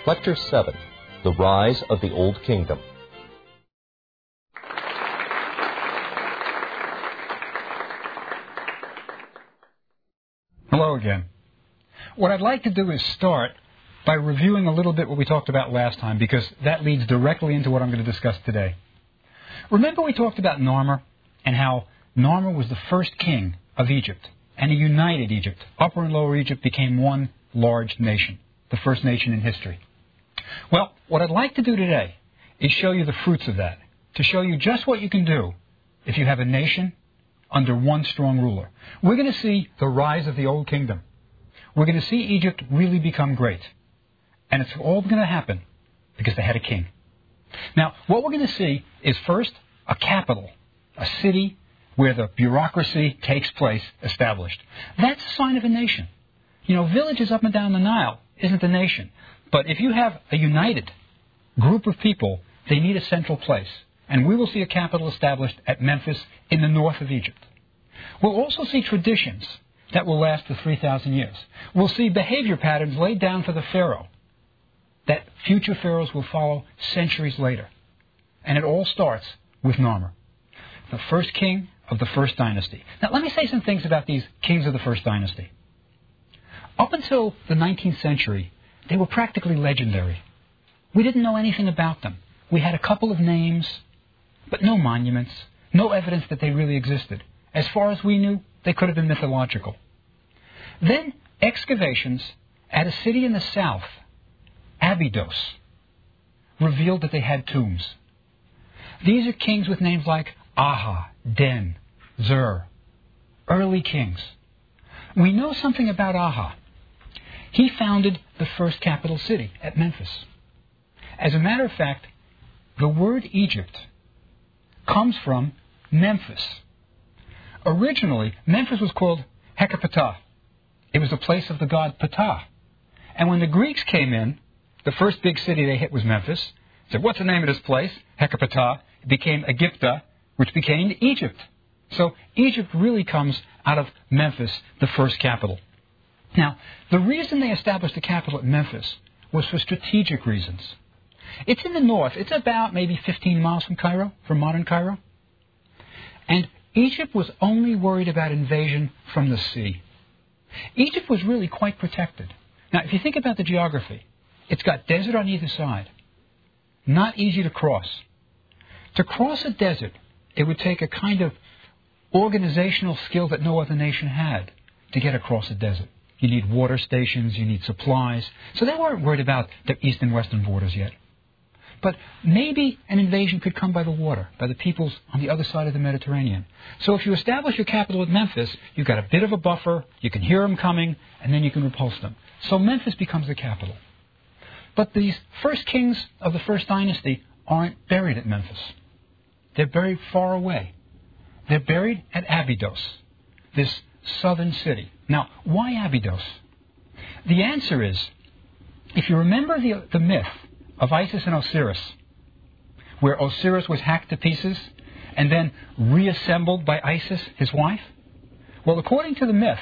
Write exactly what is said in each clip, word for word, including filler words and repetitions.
Lecture seven, The Rise of the Old Kingdom. Hello again. What I'd like to do is start by reviewing a little bit what we talked about last time, because that leads directly into what I'm going to discuss today. Remember we talked about Narmer and how Narmer was the first king of Egypt, and he united Egypt. Upper and Lower Egypt became one large nation, the first nation in history. Well, what I'd like to do today is show you the fruits of that, to show you just what you can do if you have a nation under one strong ruler. We're going to see the rise of the Old Kingdom. We're going to see Egypt really become great. And it's all going to happen because they had a king. Now, what we're going to see is first a capital, a city where the bureaucracy takes place, established. That's a sign of a nation. You know, villages up and down the Nile isn't a nation. But if you have a united group of people, they need a central place. And we will see a capital established at Memphis in the north of Egypt. We'll also see traditions that will last for three thousand years. We'll see behavior patterns laid down for the pharaoh that future pharaohs will follow centuries later. And it all starts with Narmer, the first king of the first dynasty. Now, let me say some things about these kings of the first dynasty. Up until the nineteenth century, they were practically legendary. We didn't know anything about them. We had a couple of names, but no monuments, no evidence that they really existed. As far as we knew, they could have been mythological. Then, excavations at a city in the south, Abydos, revealed that they had tombs. These are kings with names like Aha, Den, Zur, early kings. We know something about Aha. He founded the first capital city at Memphis. As a matter of fact, the word Egypt comes from Memphis. Originally, Memphis was called Hecapetah. It was the place of the god Ptah. And when the Greeks came in, the first big city they hit was Memphis. They said, what's the name of this place? Hecapetah. It became Egypta, which became Egypt. So Egypt really comes out of Memphis, the first capital. Now, the reason they established the capital at Memphis was for strategic reasons. It's in the north. It's about maybe fifteen miles from Cairo, from modern Cairo. And Egypt was only worried about invasion from the sea. Egypt was really quite protected. Now, if you think about the geography, it's got desert on either side. Not easy to cross. To cross a desert, it would take a kind of organizational skill that no other nation had to get across a desert. You need water stations, you need supplies. So they weren't worried about the east and western borders yet. But maybe an invasion could come by the water, by the peoples on the other side of the Mediterranean. So if you establish your capital at Memphis, you've got a bit of a buffer, you can hear them coming, and then you can repulse them. So Memphis becomes the capital. But these first kings of the first dynasty aren't buried at Memphis. They're buried far away. They're buried at Abydos, this southern city. Now, why Abydos? The answer is, if you remember the, the myth of Isis and Osiris, where Osiris was hacked to pieces and then reassembled by Isis, his wife, well, according to the myth,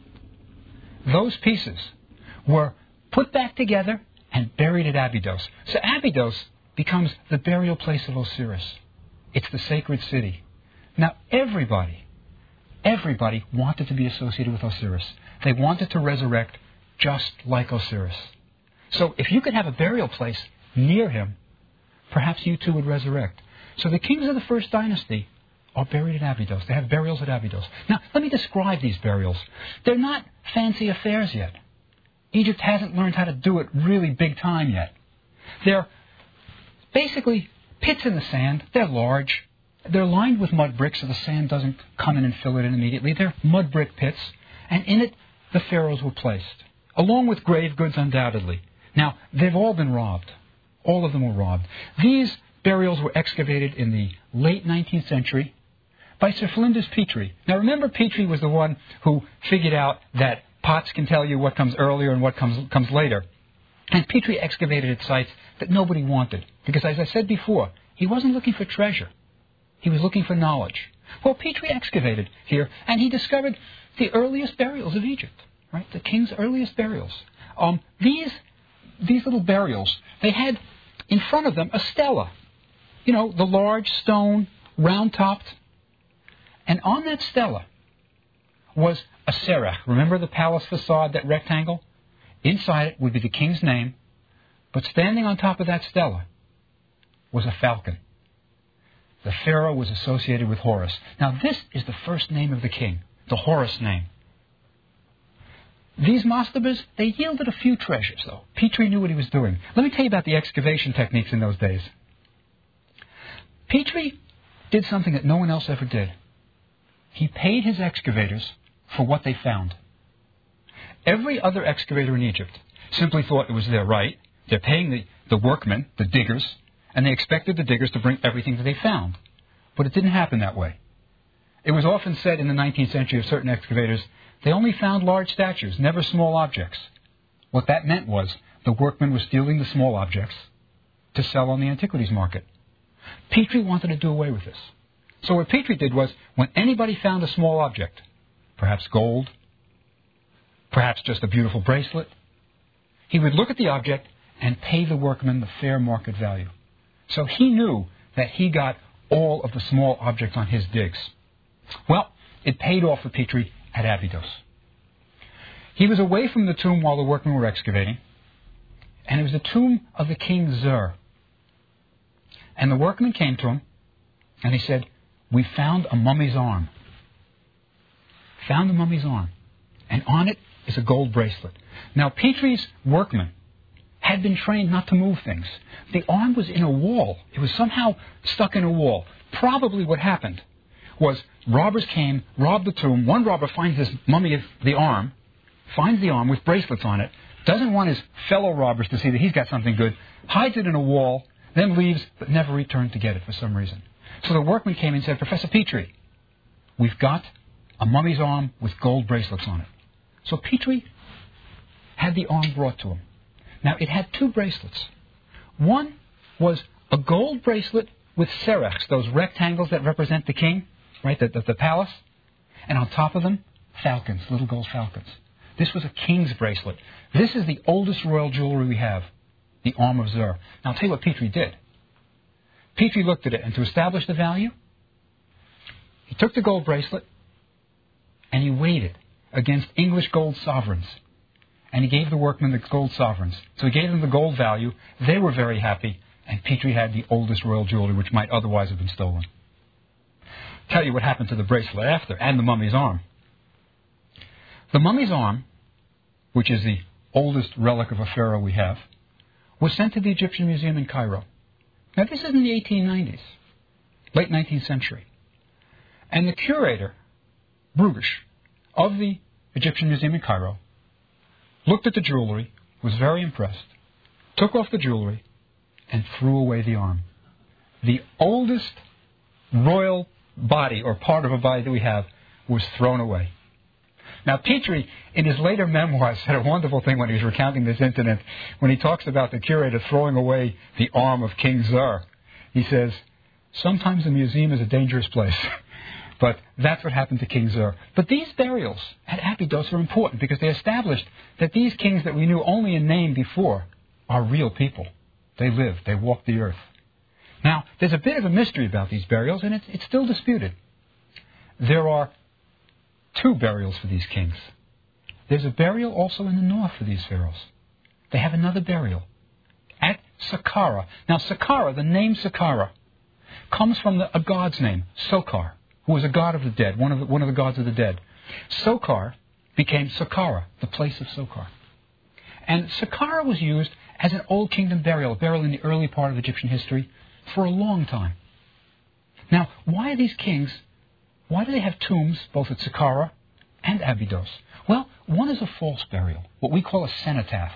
those pieces were put back together and buried at Abydos. So Abydos becomes the burial place of Osiris. It's the sacred city. Now, everybody, everybody wanted to be associated with Osiris. They wanted to resurrect just like Osiris. So if you could have a burial place near him, perhaps you too would resurrect. So the kings of the first dynasty are buried at Abydos. They have burials at Abydos. Now, let me describe these burials. They're not fancy affairs yet. Egypt hasn't learned how to do it really big time yet. They're basically pits in the sand. They're large. They're lined with mud bricks so the sand doesn't come in and fill it in immediately. They're mud brick pits, and in it the pharaohs were placed, along with grave goods undoubtedly. Now, they've all been robbed. All of them were robbed. These burials were excavated in the late nineteenth century by Sir Flinders Petrie. Now, remember, Petrie was the one who figured out that pots can tell you what comes earlier and what comes, comes later. And Petrie excavated at sites that nobody wanted. Because, as I said before, he wasn't looking for treasure. He was looking for knowledge. Well, Petrie excavated here, and he discovered the earliest burials of Egypt, right? The king's earliest burials. Um, these these little burials, they had in front of them a stela. You know, the large stone, round-topped. And on that stela was a serach. Remember the palace facade, that rectangle? Inside it would be the king's name, but standing on top of that stela was a falcon. The pharaoh was associated with Horus. Now this is the first name of the king, the Horus name. These mastabas, they yielded a few treasures, though. Petrie knew what he was doing. Let me tell you about the excavation techniques in those days. Petrie did something that no one else ever did. He paid his excavators for what they found. Every other excavator in Egypt simply thought it was their right. They're paying the, the workmen, the diggers, and they expected the diggers to bring everything that they found. But it didn't happen that way. It was often said in the nineteenth century of certain excavators, they only found large statues, never small objects. What that meant was the workmen were stealing the small objects to sell on the antiquities market. Petrie wanted to do away with this. So what Petrie did was, when anybody found a small object, perhaps gold, perhaps just a beautiful bracelet, he would look at the object and pay the workman the fair market value. So he knew that he got all of the small objects on his digs. Well, it paid off for Petrie at Abydos. He was away from the tomb while the workmen were excavating, and it was the tomb of the king Zur. And the workman came to him, and he said, "We found a mummy's arm." Found a mummy's arm. And on it is a gold bracelet. Now, Petrie's workmen had been trained not to move things. The arm was in a wall. It was somehow stuck in a wall. Probably what happened was robbers came, robbed the tomb. One robber finds this mummy of the arm, finds the arm with bracelets on it, doesn't want his fellow robbers to see that he's got something good, hides it in a wall, then leaves, but never returned to get it for some reason. So the workman came and said, "Professor Petrie, we've got a mummy's arm with gold bracelets on it." So Petrie had the arm brought to him. Now, it had two bracelets. One was a gold bracelet with serachs, those rectangles that represent the king, right, the, the, the palace. And on top of them, falcons, little gold falcons. This was a king's bracelet. This is the oldest royal jewelry we have, the arm of Zur. Now, I'll tell you what Petrie did. Petrie looked at it, and to establish the value, he took the gold bracelet and he weighed it against English gold sovereigns. And he gave the workmen the gold sovereigns. So he gave them the gold value. They were very happy. And Petrie had the oldest royal jewelry, which might otherwise have been stolen. Tell you what happened to the bracelet after, and the mummy's arm. The mummy's arm, which is the oldest relic of a pharaoh we have, was sent to the Egyptian Museum in Cairo. Now, this is in the eighteen nineties, late nineteenth century. And the curator, Brugish, of the Egyptian Museum in Cairo, looked at the jewelry, was very impressed, took off the jewelry, and threw away the arm. The oldest royal body, or part of a body that we have, was thrown away. Now, Petrie, in his later memoirs, said a wonderful thing when he was recounting this incident. When he talks about the curator throwing away the arm of King Zur, he says, "Sometimes the museum is a dangerous place." But that's what happened to King Zur. But these burials at Abydos are important because they established that these kings that we knew only in name before are real people. They lived. They walked the earth. Now, there's a bit of a mystery about these burials, and it's, it's still disputed. There are two burials for these kings. There's a burial also in the north for these pharaohs. They have another burial at Saqqara. Now, Saqqara, the name Saqqara, comes from the, a god's name, Sokar, who was a god of the dead, one of the, one of the gods of the dead. Sokar became Saqqara, the place of Sokar. And Saqqara was used as an Old Kingdom burial, a burial in the early part of Egyptian history, for a long time. Now, why are these kings, why do they have tombs both at Saqqara and Abydos? Well, one is a false burial, what we call a cenotaph.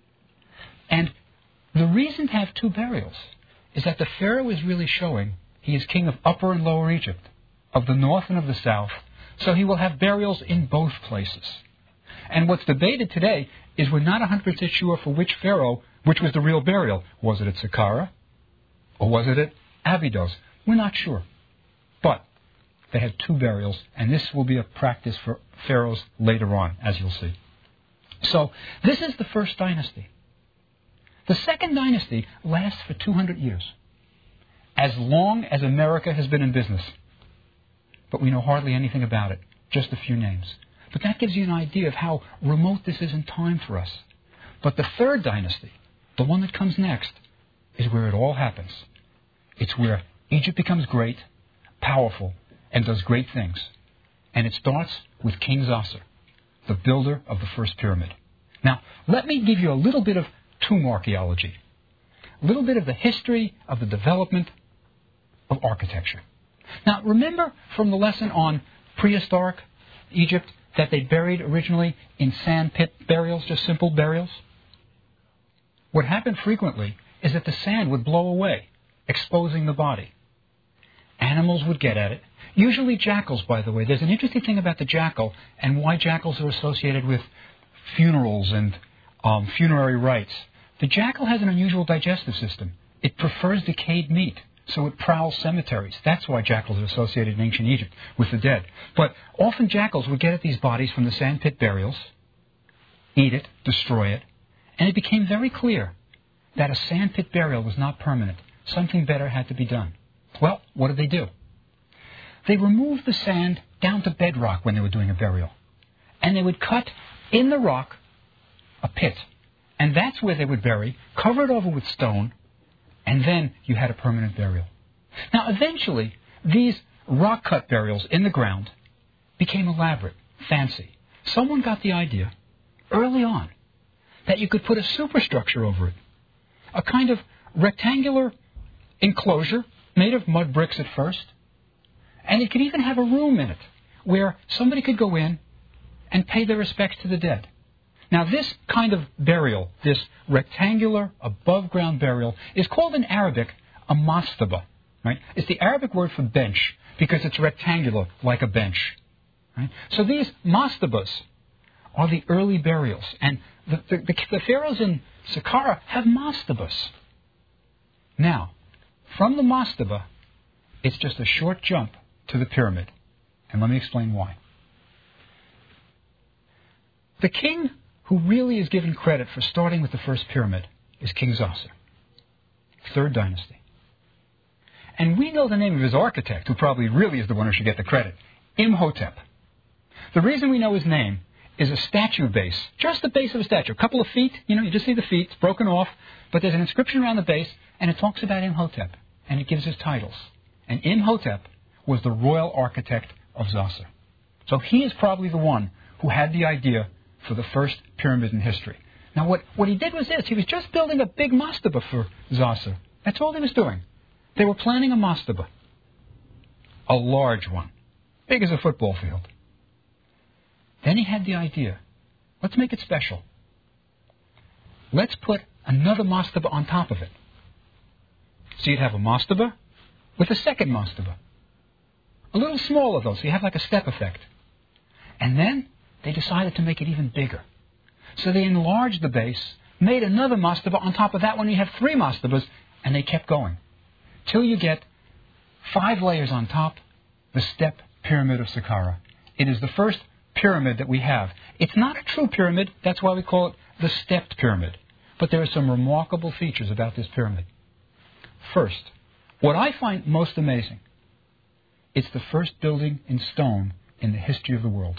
And the reason to have two burials is that the pharaoh is really showing he is king of Upper and Lower Egypt, of the north and of the south, so he will have burials in both places. And what's debated today is we're not one hundred percent sure for which pharaoh, which was the real burial. Was it at Saqqara? Or was it at Abydos? We're not sure. But they had two burials, and this will be a practice for pharaohs later on, as you'll see. So, this is the first dynasty. The Second Dynasty lasts for two hundred years, as long as America has been in business. But we know hardly anything about it, just a few names. But that gives you an idea of how remote this is in time for us. But the Third Dynasty, the one that comes next, is where it all happens. It's where Egypt becomes great, powerful, and does great things. And it starts with King Zoser, the builder of the first pyramid. Now, let me give you a little bit of tomb archaeology, a little bit of the history of the development of architecture. Now, remember from the lesson on prehistoric Egypt that they buried originally in sand pit burials, just simple burials? What happened frequently is that the sand would blow away, exposing the body. Animals would get at it. Usually jackals, by the way. There's an interesting thing about the jackal and why jackals are associated with funerals and um, funerary rites. The jackal has an unusual digestive system. It prefers decayed meat, so it prowls cemeteries. That's why jackals are associated in ancient Egypt with the dead. But often jackals would get at these bodies from the sandpit burials, eat it, destroy it, and it became very clear that a sandpit burial was not permanent. Something better had to be done. Well, what did they do? They removed the sand down to bedrock when they were doing a burial. And they would cut in the rock a pit. And that's where they would bury, cover it over with stone, and then you had a permanent burial. Now, eventually, these rock-cut burials in the ground became elaborate, fancy. Someone got the idea, early on, that you could put a superstructure over it. A kind of rectangular enclosure made of mud bricks at first. And it could even have a room in it where somebody could go in and pay their respects to the dead. Now, this kind of burial, this rectangular, above-ground burial, is called in Arabic a mastaba. Right? It's the Arabic word for bench because it's rectangular, like a bench. Right? So these mastabas are the early burials. And the, the, the, the pharaohs in Saqqara have mastabas. Now, from the mastaba, it's just a short jump to the pyramid. And let me explain why. The king who really is given credit for starting with the first pyramid is King Zoser, Third Dynasty. And we know the name of his architect, who probably really is the one who should get the credit, Imhotep. The reason we know his name is a statue base, just the base of a statue, a couple of feet, you know, you just see the feet, it's broken off, but there's an inscription around the base, and it talks about Imhotep, and it gives his titles. And Imhotep was the royal architect of Zoser. So he is probably the one who had the idea for the first pyramid in history. Now, what, what he did was this. He was just building a big mastaba for Zoser. That's all he was doing. They were planning a mastaba, a large one, big as a football field. Then he had the idea, let's make it special. Let's put another mastaba on top of it. So you'd have a mastaba with a second mastaba. A little smaller, though, so you have like a step effect. And then they decided to make it even bigger. So they enlarged the base, made another mastaba on top of that one. You have three mastabas, and they kept going. Till you get five layers on top, the step pyramid of Saqqara. It is the first pyramid that we have. It's not a true pyramid, that's why we call it the stepped pyramid. But there are some remarkable features about this pyramid. First, what I find most amazing, it's the first building in stone in the history of the world.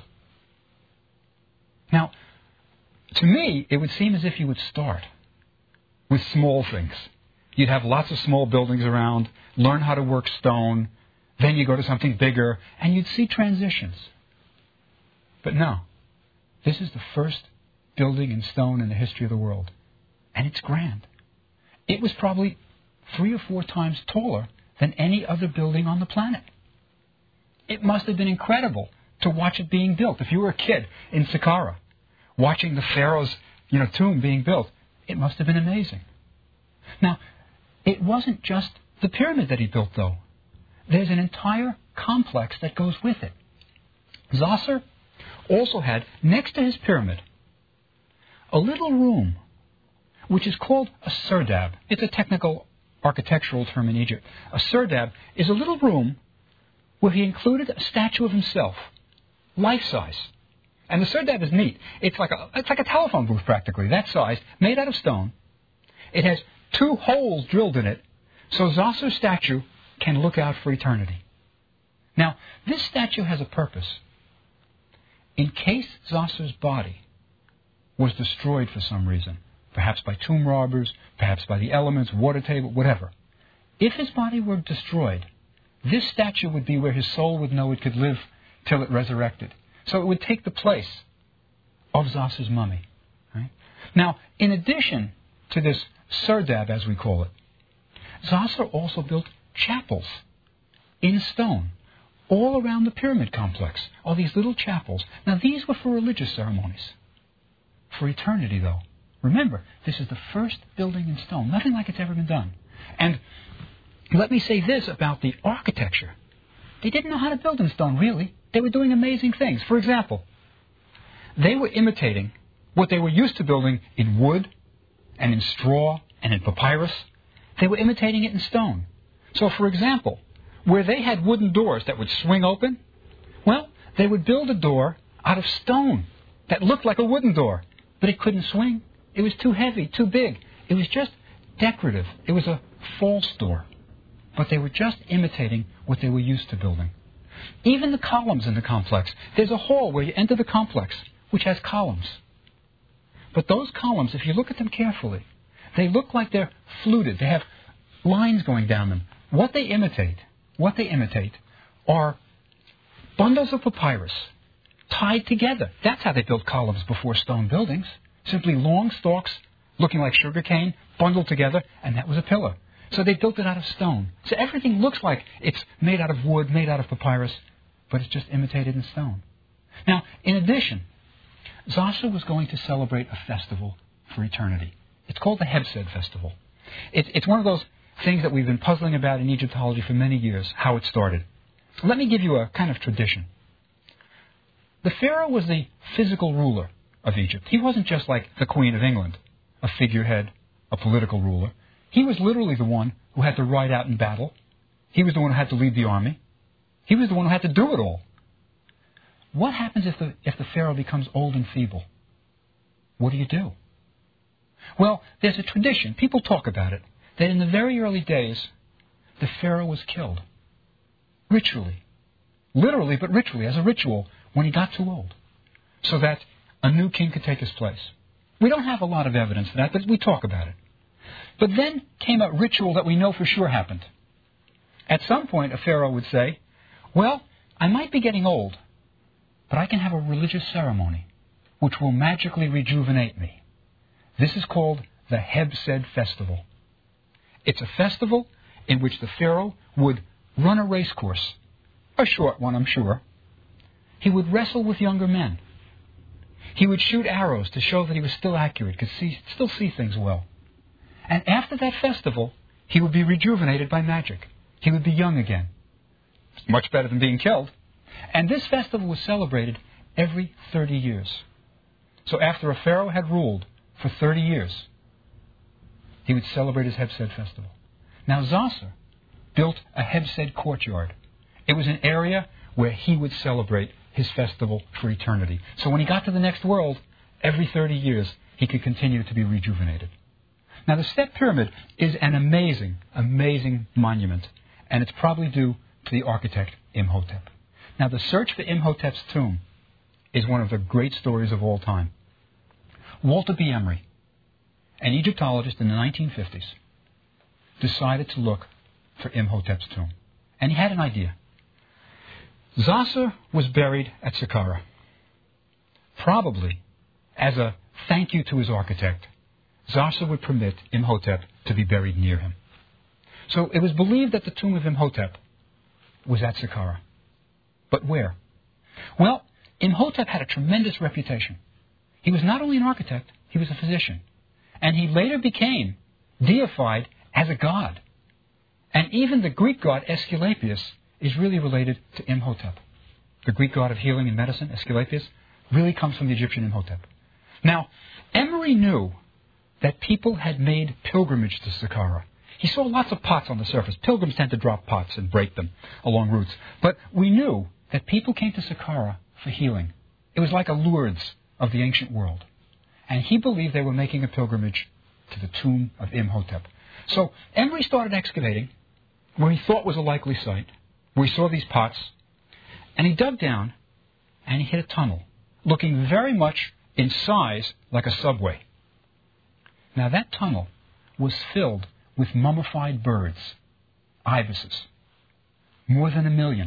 Now, to me, it would seem as if you would start with small things. You'd have lots of small buildings around, learn how to work stone, then you go to something bigger, and you'd see transitions. But no, this is the first building in stone in the history of the world. And it's grand. It was probably three or four times taller than any other building on the planet. It must have been incredible to watch it being built. If you were a kid in Saqqara, watching the pharaoh's you know, tomb being built, it must have been amazing. Now, it wasn't just the pyramid that he built, though. There's an entire complex that goes with it. Zoser also had, next to his pyramid, a little room, which is called a serdab. It's a technical architectural term in Egypt. A serdab is a little room where he included a statue of himself, life-size. And the serdab is neat. It's like a, it's like a telephone booth, practically, that size, made out of stone. It has two holes drilled in it, so Zoser's statue can look out for eternity. Now, this statue has a purpose. In case Zoser's body was destroyed for some reason, perhaps by tomb robbers, perhaps by the elements, water table, whatever, if his body were destroyed, this statue would be where his soul would know it could live till it resurrected. So it would take the place of Zoser's mummy. Right? Now, in addition to this serdab, as we call it, Zoser also built chapels in stone all around the pyramid complex. All these little chapels. Now, these were for religious ceremonies. For eternity, though. Remember, this is the first building in stone. Nothing like it's ever been done. And let me say this about the architecture. They didn't know how to build in stone, really. They were doing amazing things. For example, they were imitating what they were used to building in wood and in straw and in papyrus. They were imitating it in stone. So, for example, where they had wooden doors that would swing open, well, they would build a door out of stone that looked like a wooden door, but it couldn't swing. It was too heavy, too big. It was just decorative. It was a false door. But they were just imitating what they were used to building. Even the columns in the complex. There's a hall where you enter the complex, which has columns. But those columns, if you look at them carefully, they look like they're fluted. They have lines going down them. What they imitate, what they imitate are bundles of papyrus tied together. That's how they built columns before stone buildings. Simply long stalks looking like sugar cane, bundled together, and that was a pillar. So they built it out of stone. So everything looks like it's made out of wood, made out of papyrus, but it's just imitated in stone. Now, in addition, Zoser was going to celebrate a festival for eternity. It's called the Hebsed Festival. It's, it's one of those things that we've been puzzling about in Egyptology for many years, how it started. Let me give you a kind of tradition. The Pharaoh was the physical ruler of Egypt. He wasn't just like the Queen of England, a figurehead, a political ruler. He was literally the one who had to ride out in battle. He was the one who had to lead the army. He was the one who had to do it all. What happens if the, if the Pharaoh becomes old and feeble? What do you do? Well, there's a tradition, people talk about it, that in the very early days, the Pharaoh was killed. Ritually. Literally, but ritually, as a ritual, when he got too old. So that a new king could take his place. We don't have a lot of evidence for that, but we talk about it. But then came a ritual that we know for sure happened. At some point, a pharaoh would say, well, I might be getting old, but I can have a religious ceremony which will magically rejuvenate me. This is called the Hebsed Festival. It's a festival in which the pharaoh would run a race course, a short one, I'm sure. He would wrestle with younger men. He would shoot arrows to show that he was still accurate, could see, still see things well. And after that festival, he would be rejuvenated by magic. He would be young again. Much better than being killed. And this festival was celebrated every thirty years. So after a pharaoh had ruled for thirty years, he would celebrate his Hebsed festival. Now Zoser built a Hebsed courtyard. It was an area where he would celebrate his festival for eternity. So when he got to the next world, every thirty years, he could continue to be rejuvenated. Now, the Step Pyramid is an amazing, amazing monument, and it's probably due to the architect Imhotep. Now, the search for Imhotep's tomb is one of the great stories of all time. Walter B. Emery, an Egyptologist in the nineteen fifties, decided to look for Imhotep's tomb. And he had an idea. Zoser was buried at Saqqara. Probably, as a thank you to his architect, Zoser would permit Imhotep to be buried near him. So it was believed that the tomb of Imhotep was at Saqqara. But where? Well, Imhotep had a tremendous reputation. He was not only an architect, he was a physician. And he later became deified as a god. And even the Greek god Aesculapius is really related to Imhotep. The Greek god of healing and medicine, Aesculapius, really comes from the Egyptian Imhotep. Now, Emery knew that people had made pilgrimage to Saqqara. He saw lots of pots on the surface. Pilgrims tend to drop pots and break them along routes. But we knew that people came to Saqqara for healing. It was like a Lourdes of the ancient world. And he believed they were making a pilgrimage to the tomb of Imhotep. So Emery started excavating where he thought was a likely site, where he saw these pots, and he dug down and he hit a tunnel, looking very much in size like a subway. Now that tunnel was filled with mummified birds, ibises, more than a million.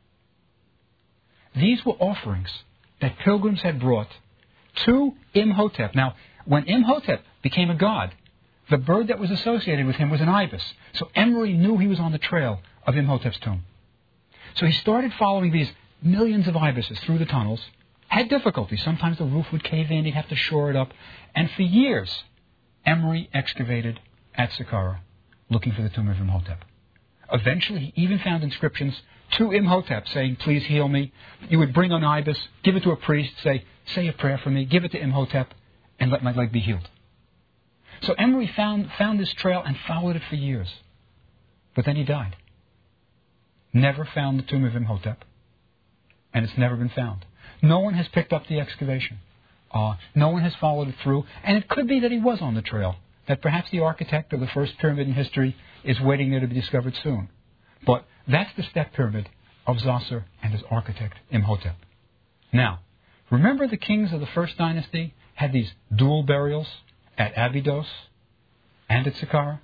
These were offerings that pilgrims had brought to Imhotep. Now, when Imhotep became a god, the bird that was associated with him was an ibis. So Emery knew he was on the trail of Imhotep's tomb. So he started following these millions of ibises through the tunnels, had difficulty. Sometimes the roof would cave in, he'd have to shore it up. And for years, Emery excavated at Saqqara, looking for the tomb of Imhotep. Eventually, he even found inscriptions to Imhotep saying, please heal me. You would bring an ibis, give it to a priest, say, say a prayer for me, give it to Imhotep, and let my leg be healed. So Emery found, found this trail and followed it for years. But then he died. Never found the tomb of Imhotep. And it's never been found. No one has picked up the excavation. Uh, no one has followed it through. And it could be that he was on the trail. That perhaps the architect of the first pyramid in history is waiting there to be discovered soon. But that's the step pyramid of Zoser and his architect Imhotep. Now, remember the kings of the first dynasty had these dual burials at Abydos and at Saqqara?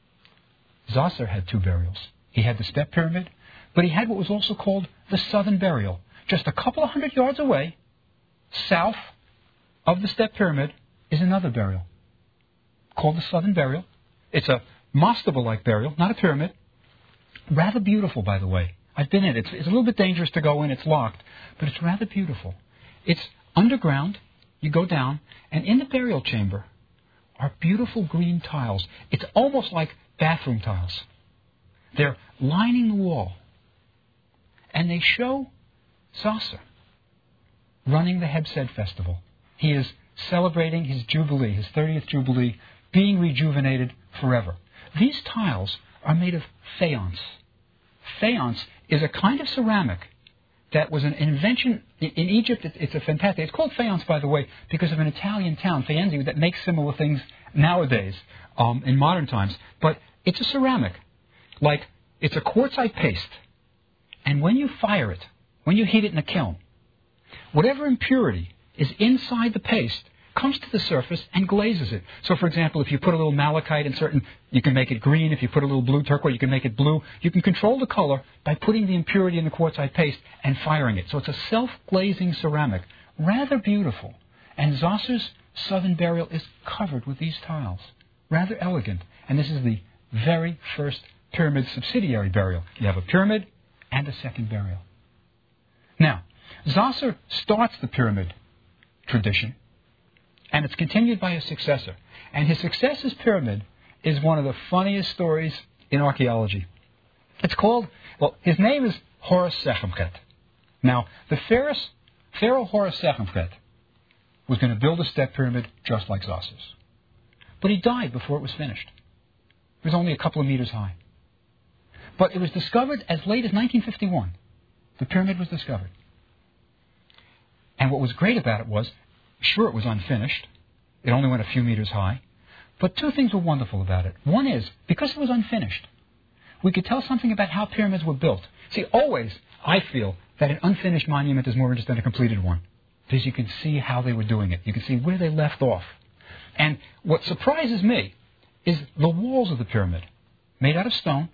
Zoser had two burials. He had the step pyramid, but he had what was also called the southern burial. Just a couple of hundred yards away, south of the step pyramid, is another burial called the southern burial. It's a mastaba-like burial, not a pyramid. Rather beautiful, by the way. I've been in it. It's, it's a little bit dangerous to go in. It's locked. But it's rather beautiful. It's underground. You go down, and in the burial chamber are beautiful green tiles. It's almost like bathroom tiles. They're lining the wall. And they show Zoser running the Hebsed festival. He is celebrating his jubilee, his thirtieth jubilee, being rejuvenated forever. These tiles are made of faience. Faience is a kind of ceramic that was an invention in Egypt. It's a fantastic. It's called faience, by the way, because of an Italian town, Faenza, that makes similar things nowadays um, in modern times. But it's a ceramic, like it's a quartzite paste, and when you fire it, when you heat it in a kiln, whatever impurity is inside the paste comes to the surface and glazes it. So, for example, if you put a little malachite in certain, you can make it green. If you put a little blue turquoise, you can make it blue. You can control the color by putting the impurity in the quartzite paste and firing it. So it's a self-glazing ceramic, rather beautiful. And Zoser's southern burial is covered with these tiles, rather elegant. And this is the very first pyramid subsidiary burial. You have a pyramid and a second burial. Now, Zoser starts the pyramid tradition, and it's continued by his successor. And his successor's pyramid is one of the funniest stories in archaeology. It's called, well, his name is Horus Sechemchet. Now, the Pharaoh, Pharaoh Horus Sechemchet was going to build a step pyramid just like Zoser's. But he died before it was finished. It was only a couple of meters high. But it was discovered as late as nineteen fifty-one. The pyramid was discovered. And what was great about it was, sure, it was unfinished. It only went a few meters high. But two things were wonderful about it. One is, because it was unfinished, we could tell something about how pyramids were built. See, always, I feel that an unfinished monument is more interesting than a completed one, because you can see how they were doing it. You can see where they left off. And what surprises me is the walls of the pyramid, made out of stone,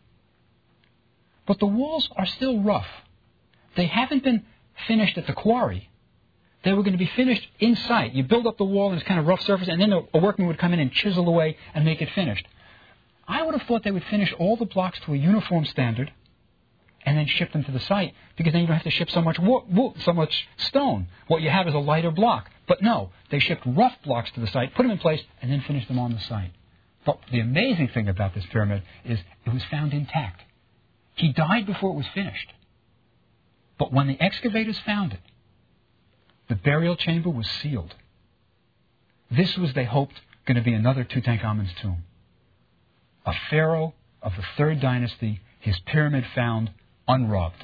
but the walls are still rough. They haven't been finished at the quarry. They were going to be finished in sight. You build up the wall in this kind of rough surface, and then a workman would come in and chisel away and make it finished. I would have thought they would finish all the blocks to a uniform standard and then ship them to the site, because then you don't have to ship so much wo- wo- so much stone. What you have is a lighter block. But no, they shipped rough blocks to the site, put them in place, and then finished them on the site. But the amazing thing about this pyramid is it was found intact. He died before it was finished. But when the excavators found it, the burial chamber was sealed. This was, they hoped, going to be another Tutankhamun's tomb. A pharaoh of the third dynasty, his pyramid found unrobbed.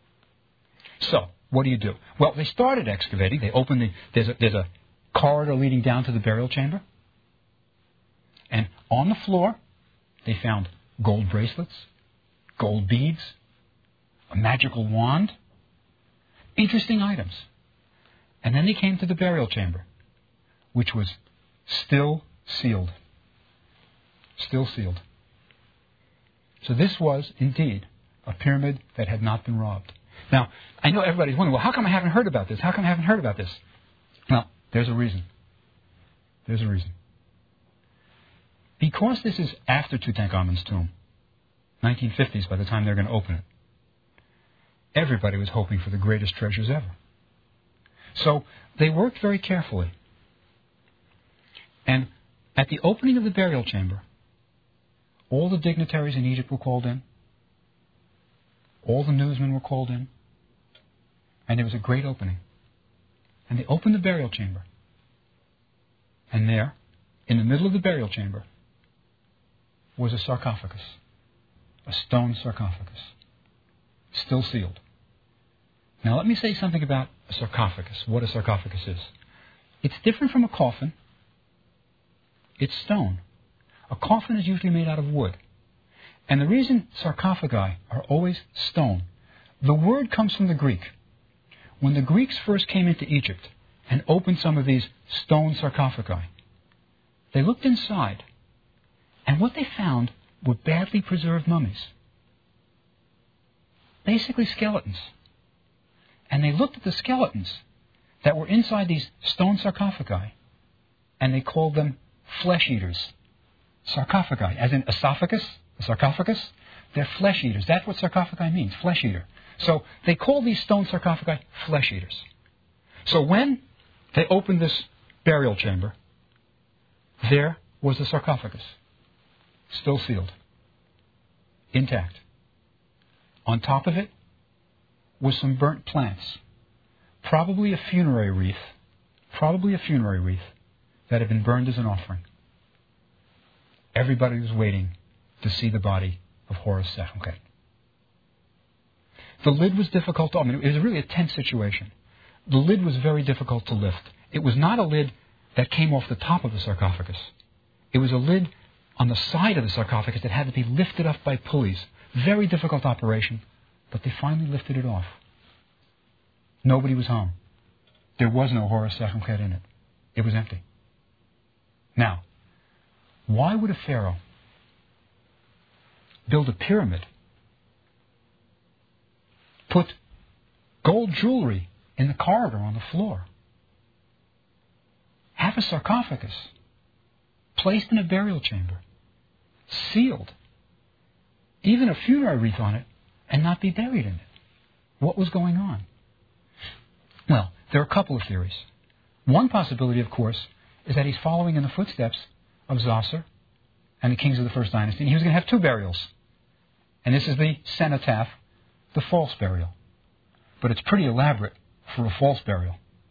So, what do you do? Well, they started excavating. They opened the, there's a, there's a corridor leading down to the burial chamber. And On the floor, they found gold bracelets, gold beads, a magical wand, interesting items. And then they came to the burial chamber, which was still sealed. Still sealed. So this was, indeed, a pyramid that had not been robbed. Now, I know everybody's wondering, well, how come I haven't heard about this? How come I haven't heard about this? Well, there's a reason. There's a reason. Because this is after Tutankhamun's tomb, nineteen fifties by the time they're going to open it, everybody was hoping for the greatest treasures ever. So they worked very carefully. And at the opening of the burial chamber, all the dignitaries in Egypt were called in. All the newsmen were called in. And there was a great opening. And they opened the burial chamber. And there, in the middle of the burial chamber, was a sarcophagus. A stone sarcophagus. Still sealed. Now let me say something about a sarcophagus, what a sarcophagus is. It's different from a coffin. It's stone. A coffin is usually made out of wood. And the reason sarcophagi are always stone, the word comes from the Greek. When the Greeks first came into Egypt and opened some of these stone sarcophagi, they looked inside, and what they found were badly preserved mummies. Basically skeletons. And they looked at the skeletons that were inside these stone sarcophagi, and they called them flesh eaters. Sarcophagi, as in esophagus, a sarcophagus, they're flesh eaters. That's what sarcophagi means, flesh eater. So they call these stone sarcophagi flesh eaters. So when they opened this burial chamber, there was the sarcophagus, still sealed, intact. On top of it was some burnt plants, probably a funerary wreath, probably a funerary wreath that had been burned as an offering. Everybody was waiting to see the body of Horus Sechemkhet. The lid was difficult to, I mean, it was really a tense situation. The lid was very difficult to lift. It was not a lid that came off the top of the sarcophagus. It was a lid on the side of the sarcophagus that had to be lifted up by pulleys. Very difficult operation, but they finally lifted it off. Nobody was home. There was no Horus Sechemkhet in it. It was empty. Now, why would a pharaoh build a pyramid, put gold jewelry in the corridor on the floor, have a sarcophagus placed in a burial chamber, sealed, even a funerary wreath on it, and not be buried in it? What was going on? Well, there are a couple of theories. One possibility, of course, is that he's following in the footsteps of Zoser and the kings of the First Dynasty, and he was going to have two burials. And this is the cenotaph, the false burial. But it's pretty elaborate for a false burial.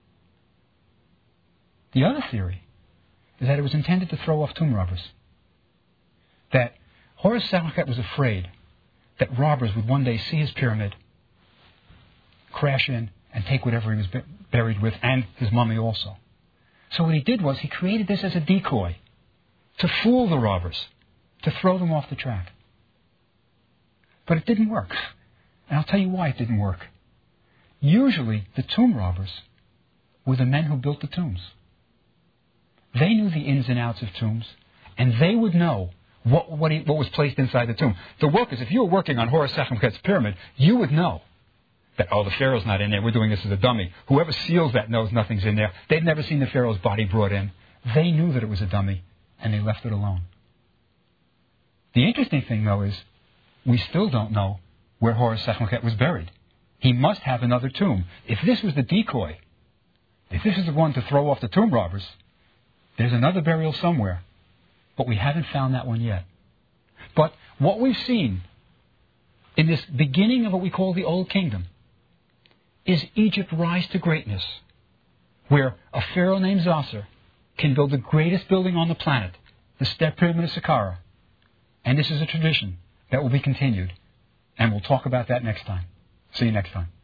The other theory is that it was intended to throw off tomb robbers. That Horus Sechemkhet was afraid that robbers would one day see his pyramid, crash in, and take whatever he was b- buried with, and his mummy also. So what he did was he created this as a decoy to fool the robbers, to throw them off the track. But it didn't work. And I'll tell you why it didn't work. Usually, the tomb robbers were the men who built the tombs. They knew the ins and outs of tombs, and they would know what, what, he, what was placed inside the tomb. The workers, if you were working on Horus Sechemkhet's pyramid, you would know that, oh, the pharaoh's not in there, we're doing this as a dummy. Whoever seals that knows nothing's in there. They'd never seen the pharaoh's body brought in. They knew that it was a dummy, and they left it alone. The interesting thing, though, is we still don't know where Horus Sechemkhet was buried. He must have another tomb. If this was the decoy, if this is the one to throw off the tomb robbers, there's another burial somewhere. But we haven't found that one yet. But what we've seen in this beginning of what we call the Old Kingdom is Egypt rise to greatness, where a pharaoh named Zoser can build the greatest building on the planet, the Step Pyramid of Saqqara. And this is a tradition that will be continued. And we'll talk about that next time. See you next time.